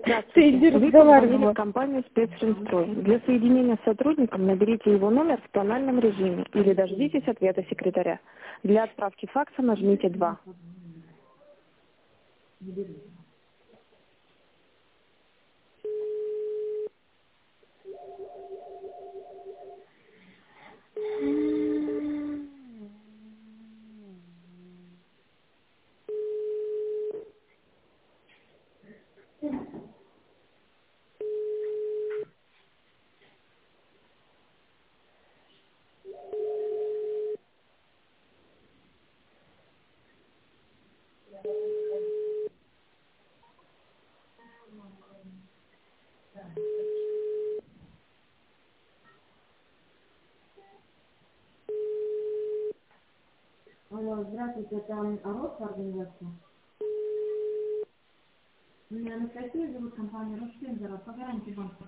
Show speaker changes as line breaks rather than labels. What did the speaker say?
Ты
Здравствуйте.
иди
Вы позвонили в
разговаривала.
компанию «Специнстрой». Для соединения с сотрудником наберите его номер в тональном режиме или дождитесь ответа секретаря. Для отправки факса нажмите 2.
Алло, здравствуйте, это Росфа организация. Меня Анастасия зовут, компания Росфендера, по гарантии банка.